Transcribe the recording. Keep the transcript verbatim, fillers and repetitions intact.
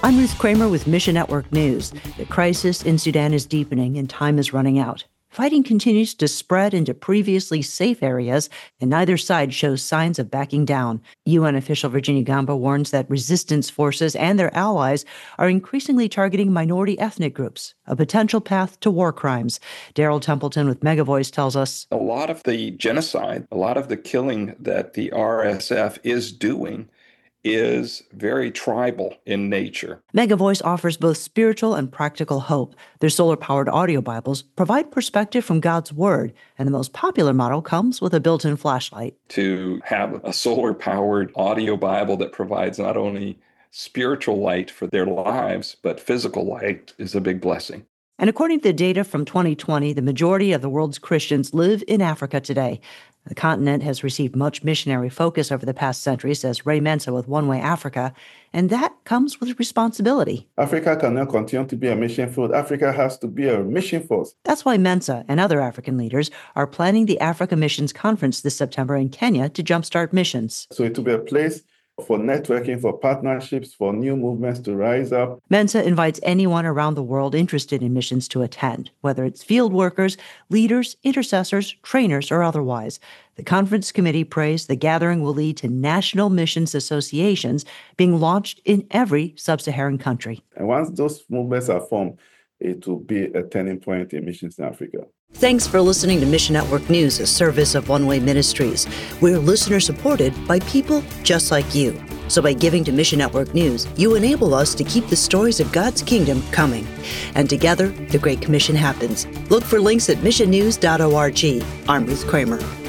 I'm Ruth Kramer with Mission Network News. The crisis in Sudan is deepening and time is running out. Fighting continues to spread into previously safe areas, and neither side shows signs of backing down. U N official Virginia Gamba warns that resistance forces and their allies are increasingly targeting minority ethnic groups, a potential path to war crimes. Daryl Templeton with Megavoice tells us, a lot of the genocide, a lot of the killing that the R S F is doing is very tribal in nature. Megavoice offers both spiritual and practical hope. Their solar-powered audio Bibles provide perspective from God's Word, and the most popular model comes with a built-in flashlight. To have a solar-powered audio Bible that provides not only spiritual light for their lives, but physical light is a big blessing. And according to the data from twenty twenty, the majority of the world's Christians live in Africa today. The continent has received much missionary focus over the past century, says Ray Mensa with One Way Africa, and that comes with responsibility. Africa cannot continue to be a mission field. Africa has to be a mission force. That's why Mensa and other African leaders are planning the Africa Missions Conference this September in Kenya to jumpstart missions. So it will be a place for networking, for partnerships, for new movements to rise up. Mensa invites anyone around the world interested in missions to attend, whether it's field workers, leaders, intercessors, trainers, or otherwise. The conference committee prays the gathering will lead to national missions associations being launched in every sub-Saharan country. And once those movements are formed, it will be a turning point in missions in Africa. Thanks for listening to Mission Network News, a service of One Way Ministries. We're listener-supported by people just like you. So by giving to Mission Network News, you enable us to keep the stories of God's kingdom coming. And together, the Great Commission happens. Look for links at mission news dot org. I'm Ruth Kramer.